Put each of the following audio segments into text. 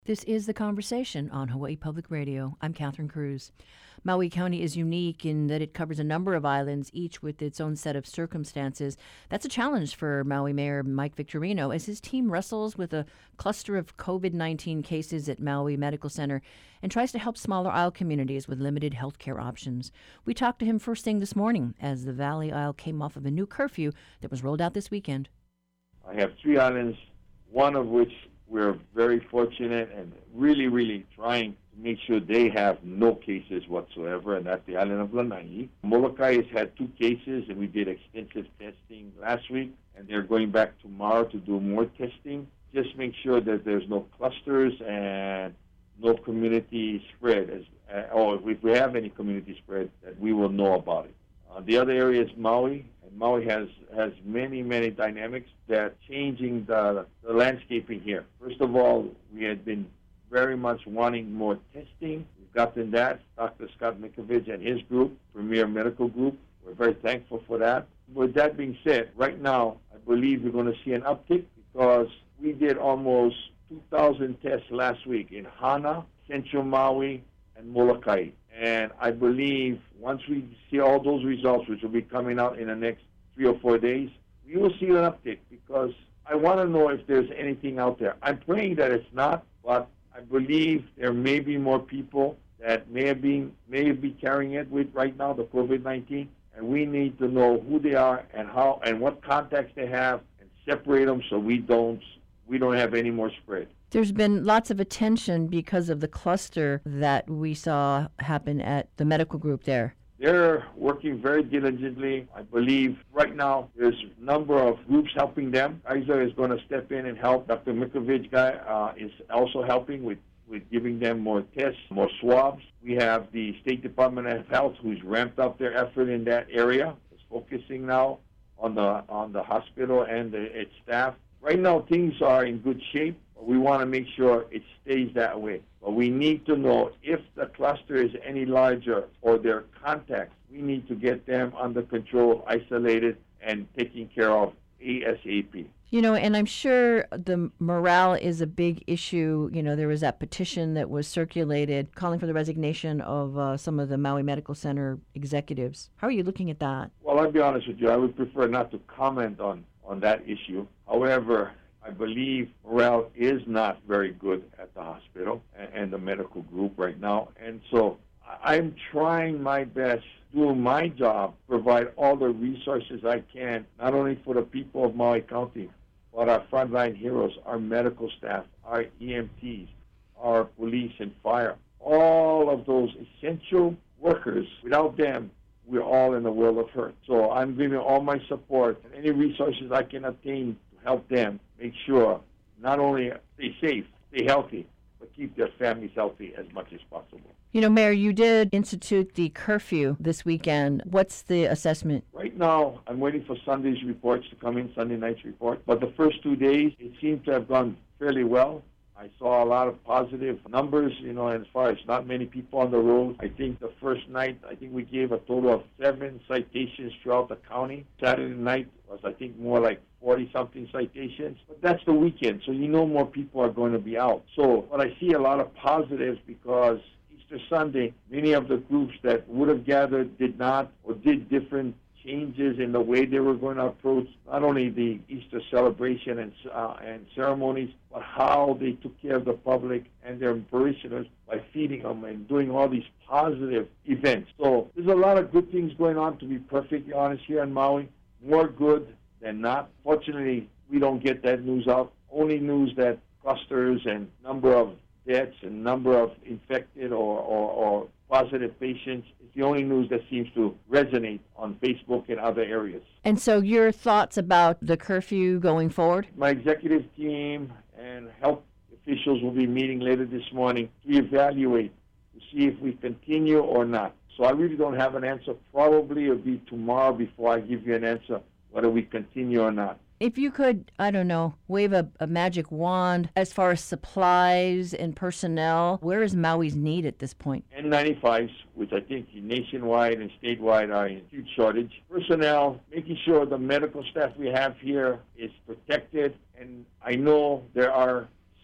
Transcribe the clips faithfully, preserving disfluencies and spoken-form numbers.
This is The Conversation on Hawaii Public Radio. I'm Catherine Cruz. Maui County is unique in that it covers a number of islands, each with its own set of circumstances. That's a challenge for Maui Mayor Mike Victorino as his team wrestles with a cluster of covid nineteen cases at Maui Medical Center and tries to help smaller isle communities with limited health care options. We talked to him first thing this morning as the Valley Isle came off of a new curfew that was rolled out this weekend. I have three islands, one of which we're very fortunate and really, really trying to make sure they have no cases whatsoever, and that's the island of Lanai. Molokai has had two cases, and we did extensive testing last week, and they're going back tomorrow to do more testing. Just make sure that there's no clusters and no community spread, as, uh, or if we have any community spread, that we will know about it. Uh, the other area is Maui. Maui has, has many, many dynamics that are changing the, the landscaping here. First of all, we had been very much wanting more testing. We've gotten that. Doctor Scott Mikovich and his group, Premier Medical Group, we're very thankful for that. With that being said, right now, I believe we're going to see an uptick because we did almost two thousand tests last week in Hana, Central Maui, and Molokai. And I believe once we see all those results, which will be coming out in the next three or four days, we will see an uptick because I want to know if there's anything out there. I'm praying that it's not, but I believe there may be more people that may have been may be carrying it with right now, the covid nineteen, and we need to know who they are and how and what contacts they have and separate them so we don't we don't have any more spread. There's been lots of attention because of the cluster that we saw happen at the medical group there. They're working very diligently. I believe right now there's a number of groups helping them. Kaiser is going to step in and help. Doctor Mikovich guy uh, is also helping with, with giving them more tests, more swabs. We have the State Department of Health who's ramped up their effort in that area. It's focusing now on the on the hospital and the, its staff. Right now things are in good shape. We want to make sure it stays that way. But we need to know if the cluster is any larger or their contacts, we need to get them under control, isolated, and taken care of ASAP. You know, and I'm sure the morale is a big issue. You know, there was that petition that was circulated calling for the resignation of uh, some of the Maui Medical Center executives. How are you looking at that? Well, I'll be honest with you. I would prefer not to comment on, on that issue. However, I believe morale is not very good at the hospital and, and the medical group right now. And so I'm trying my best, doing my job, provide all the resources I can, not only for the people of Maui County, but our frontline heroes, our medical staff, our E M Ts, our police and fire, all of those essential workers. Without them, we're all in a world of hurt. So I'm giving all my support and any resources I can obtain to help them make sure not only stay safe, stay healthy, but keep their families healthy as much as possible. You know, Mayor, you did institute the curfew this weekend. What's the assessment? Right now, I'm waiting for Sunday's reports to come in, Sunday night's report. But the first two days, it seemed to have gone fairly well. I saw a lot of positive numbers, you know, as far as not many people on the road. I think the first night, I think we gave a total of seven citations throughout the county. Saturday night was, I think, more like forty-something citations. But that's the weekend, so you know more people are going to be out. So, but I see a lot of positives because Easter Sunday, many of the groups that would have gathered did not or did different changes in the way they were going to approach not only the Easter celebration and uh, and ceremonies, but how they took care of the public and their parishioners by feeding them and doing all these positive events. So there's a lot of good things going on, to be perfectly honest, here in Maui. More good than not. Fortunately, we don't get that news out. Only news that clusters and number of deaths and number of infected or, or, or positive patients is the only news that seems to resonate on Facebook and other areas. And so your thoughts about the curfew going forward? My executive team and health officials will be meeting later this morning to evaluate to see if we continue or not. So I really don't have an answer. Probably it'll be tomorrow before I give you an answer whether we continue or not. If you could, I don't know, wave a, a magic wand as far as supplies and personnel, where is Maui's need at this point? N ninety-fives, which I think nationwide and statewide are in huge shortage. Personnel, making sure the medical staff we have here is protected. And I know there are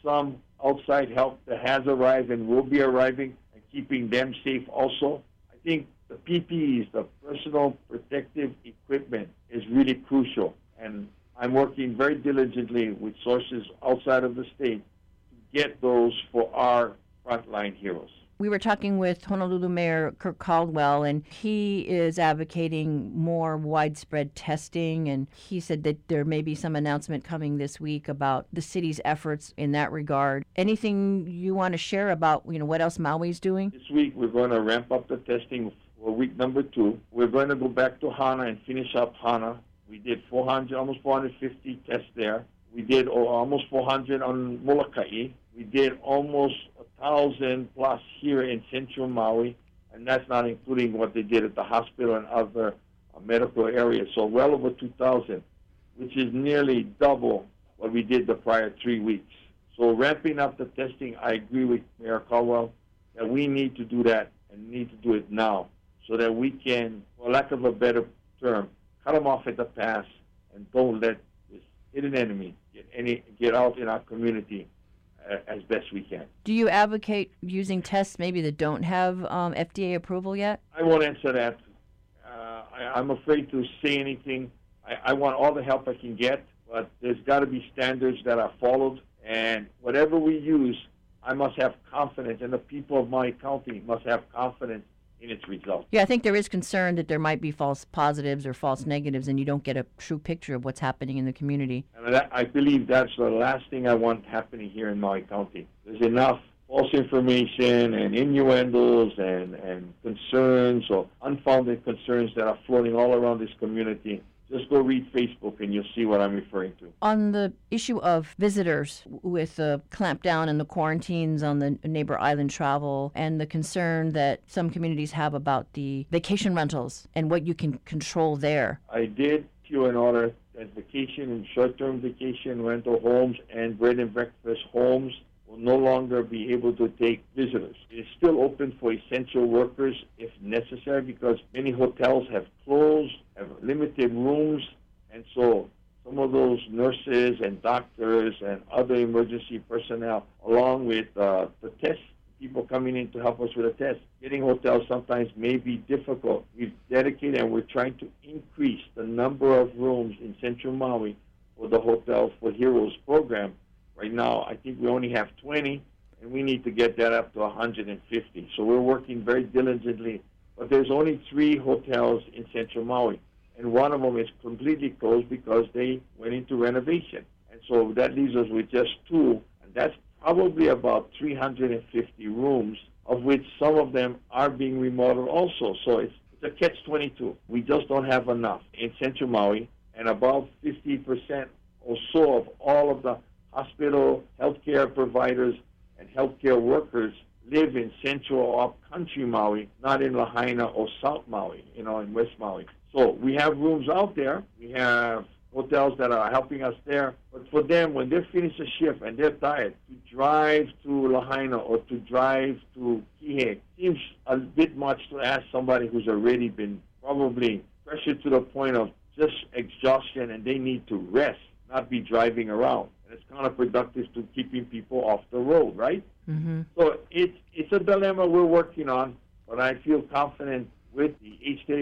some outside help that has arrived and will be arriving and keeping them safe also. I think the P P Es, the personal protective equipment, is really crucial. And I'm working very diligently with sources outside of the state to get those for our frontline heroes. We were talking with Honolulu Mayor Kirk Caldwell, and he is advocating more widespread testing. And he said that there may be some announcement coming this week about the city's efforts in that regard. Anything you want to share about, you know, what else Maui's doing? This week we're going to ramp up the testing for week number two. We're going to go back to Hana and finish up Hana. We did four hundred, almost four hundred fifty tests there. We did oh, almost four hundred on Molokai. We did almost one thousand plus here in central Maui, and that's not including what they did at the hospital and other uh, medical areas. So well over two thousand, which is nearly double what we did the prior three weeks. So ramping up the testing, I agree with Mayor Caldwell that we need to do that and need to do it now so that we can, for lack of a better term, cut them off at the pass and don't let this hidden enemy get any get out in our community as best we can. Do you advocate using tests maybe that don't have um, F D A approval yet? I won't answer that. Uh, I, I'm afraid to say anything. I, I want all the help I can get, but there's got to be standards that are followed, and whatever we use, I must have confidence, and the people of Maui County must have confidence in its results. Yeah, I think there is concern that there might be false positives or false negatives, and you don't get a true picture of what's happening in the community. And that, I believe that's the last thing I want happening here in Maui County. There's enough false information and innuendos and, and concerns or unfounded concerns that are floating all around this community. Just go read Facebook and you'll see what I'm referring to. On the issue of visitors with the clampdown and the quarantines on the neighbor island travel and the concern that some communities have about the vacation rentals and what you can control there. I did issue an order that vacation and short-term vacation rental homes and bread and breakfast homes will no longer be able to take visitors. It is still open for essential workers if necessary because many hotels have closed, have limited rooms, and so some of those nurses and doctors and other emergency personnel, along with uh, the test people coming in to help us with the test, getting hotels sometimes may be difficult. We've dedicated and we're trying to increase the number of rooms in Central Maui for the Hotels for Heroes program. Right now, I think we only have twenty, and we need to get that up to one hundred fifty. So we're working very diligently. But there's only three hotels in Central Maui, and one of them is completely closed because they went into renovation. And so that leaves us with just two, and that's probably about three hundred fifty rooms, of which some of them are being remodeled also. So it's, it's a catch twenty-two. We just don't have enough in Central Maui, and about fifty percent or so of all of the hospital, healthcare providers, and healthcare workers live in central or up-country Maui, not in Lahaina or South Maui, you know, in West Maui. So we have rooms out there. We have hotels that are helping us there. But for them, when they finish a shift and they're tired, to drive to Lahaina or to drive to Kihei seems a bit much to ask somebody who's already been probably pressured to the point of just exhaustion and they need to rest, not be driving around. And it's counterproductive to keeping people off the road, right? Mm-hmm. So it's it's a dilemma we're working on, but I feel confident with the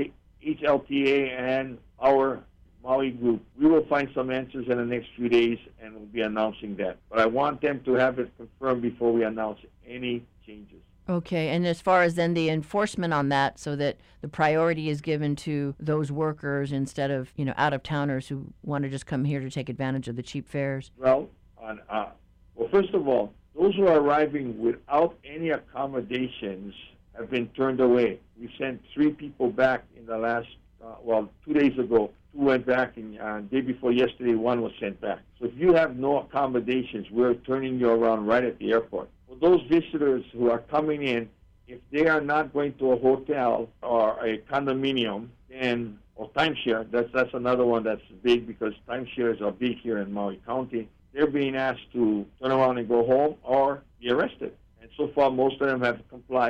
H L T A and our Maui group. We will find some answers in the next few days, and we'll be announcing that. But I want them to have it confirmed before we announce any changes. Okay, and as far as then the enforcement on that, so that the priority is given to those workers instead of, you know, out-of-towners who want to just come here to take advantage of the cheap fares? Well, on, uh, well, first of all, those who are arriving without any accommodations have been turned away. We sent three people back in the last, uh, well, two days ago. Two went back, and uh, day before yesterday, one was sent back. So if you have no accommodations, we're turning you around right at the airport. For those visitors who are coming in, if they are not going to a hotel or a condominium, then or timeshare, that's that's another one that's big because timeshares are big here in Maui County. They're being asked to turn around and go home or be arrested. And so far, most of them have complied. Uh,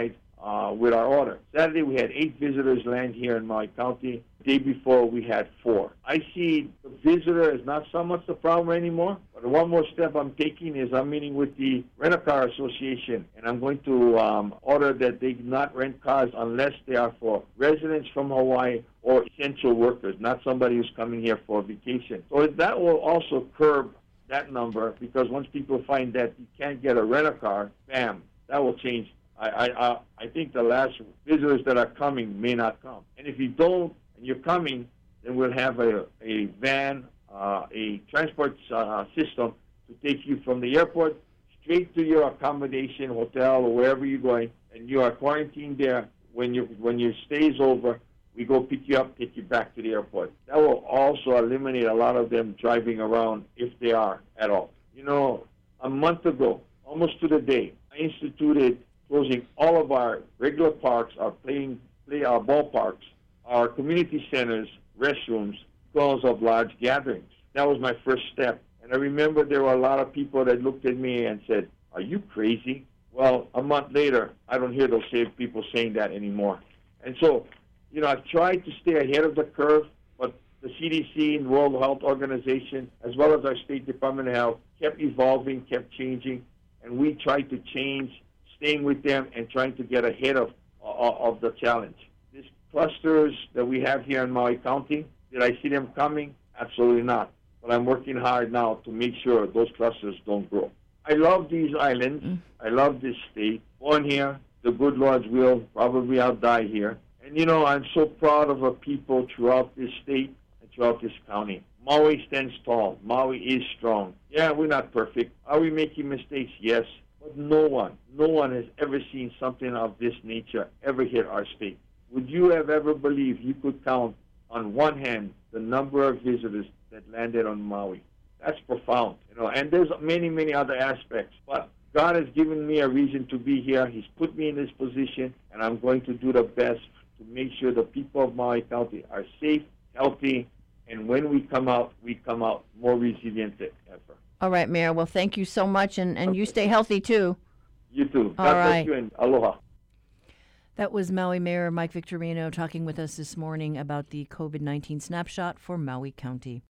uh, with our order. Saturday, we had eight visitors land here in Maui County. The day before, we had four. I see the visitor is not so much the problem anymore, but one more step I'm taking is I'm meeting with the Rent-A-Car Association, and I'm going to um, order that they not rent cars unless they are for residents from Hawaii or essential workers, not somebody who's coming here for vacation. So that will also curb that number, because once people find that you can't get a rent-a-car, bam, that will change. I, I, I, I think the last visitors that are coming may not come. And if you don't, and you're coming, then we'll have a, a van, uh, a transport uh, system to take you from the airport straight to your accommodation, hotel, or wherever you're going, and you are quarantined there. When, you, when your stay is over, we go pick you up, take you back to the airport. That will also eliminate a lot of them driving around, if they are at all. You know, a month ago, almost to the day, I instituted closing all of our regular parks, our playing, play, our ballparks, our community centers, restrooms, because of large gatherings. That was my first step. And I remember there were a lot of people that looked at me and said, "Are you crazy?" Well, a month later, I don't hear those same people saying that anymore. And so, you know, I've tried to stay ahead of the curve, but the C D C and World Health Organization, as well as our State Department of Health, kept evolving, kept changing, and we tried to change, staying with them and trying to get ahead of, of, of the challenge. These clusters that we have here in Maui County, did I see them coming? Absolutely not. But I'm working hard now to make sure those clusters don't grow. I love these islands. Mm. I love this state. Born here, the good Lord's will, probably I'll die here. And, you know, I'm so proud of our people throughout this state and throughout this county. Maui stands tall. Maui is strong. Yeah, we're not perfect. Are we making mistakes? Yes. But no one, no one has ever seen something of this nature ever hit our state. Would you have ever believed you could count on one hand the number of visitors that landed on Maui? That's profound, you know, and there's many, many other aspects. But God has given me a reason to be here. He's put me in this position, and I'm going to do the best to make sure the people of Maui County are safe, healthy, and when we come out, we come out more resilient than ever. All right, Mayor. Well, thank you so much, and, and okay. You stay healthy, too. You too. All God right. bless you, and aloha. That was Maui Mayor Mike Victorino talking with us this morning about the COVID nineteen snapshot for Maui County.